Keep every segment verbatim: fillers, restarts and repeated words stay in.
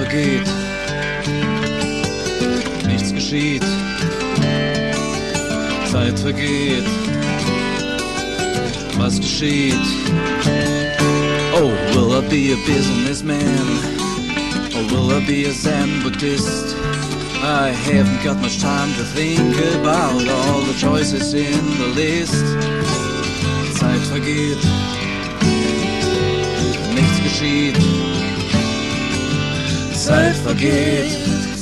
vergeht, nichts geschieht. Zeit vergeht, was geschieht? Oh, will I be a businessman? Or will I be a Zen Buddhist? I haven't got much time to think about all the choices in the list. Zeit vergeht, nichts geschieht. Zeit vergeht,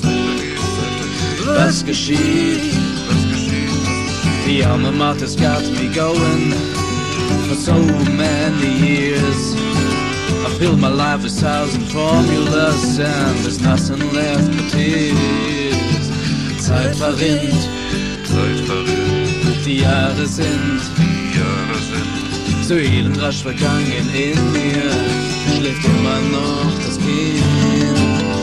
was geschieht? The alma mater's got me going for so many years. I filled my life with thousand formulas and there's nothing left but tears. Zeit verrinnt, Zeit verrinnt, die Jahre sind, die Jahre sind so elend rasch vergangen in mir, schläft immer noch das Kind.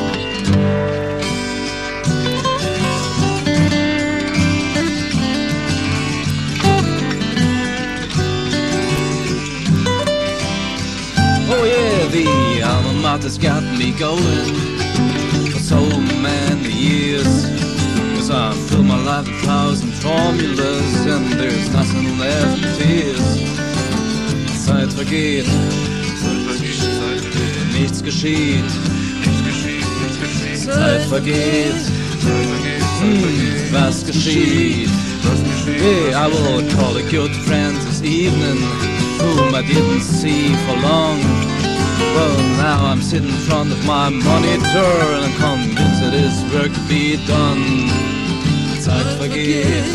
The alma mater's got me going for so many years. Cause I fill my life with thousand formulas and there's nothing left but tears. Zeit vergeht, Zeit vergeht, Zeit vergeht, nichts geschieht. nichts geschieht, nichts geschieht. Zeit vergeht, Zeit vergeht, Zeit vergeht, was geschieht? was geschieht? Hey, I will call a good friend this evening whom I didn't see for long. Well, now I'm sitting in front of my monitor and I'm convinced that this work to be done. Zeit vergeht,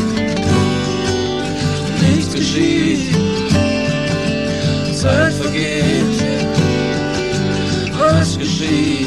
nichts geschieht. Zeit vergeht, was geschieht?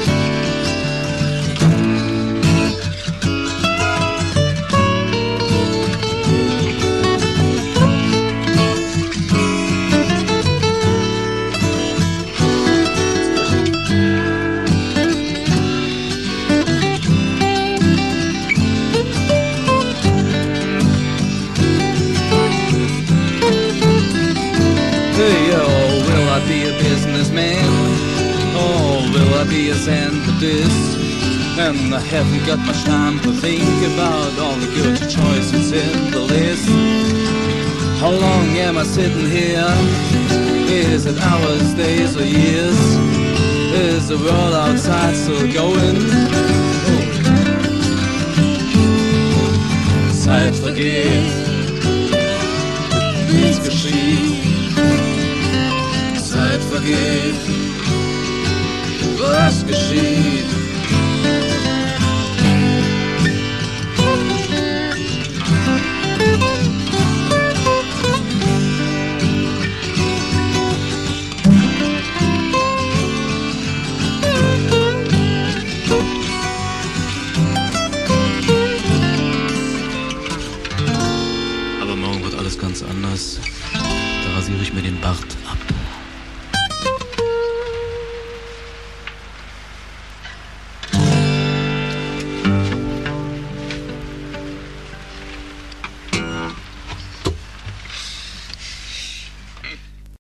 Be a businessman, or will I be a Zen Buddhist? And I haven't got much time to think about all the good choices in the list. How long am I sitting here? Is it hours, days or years? Is the world outside still going? Oh. Zeit vergeht, nichts geschieht. Zeit vergeht, was geschieht?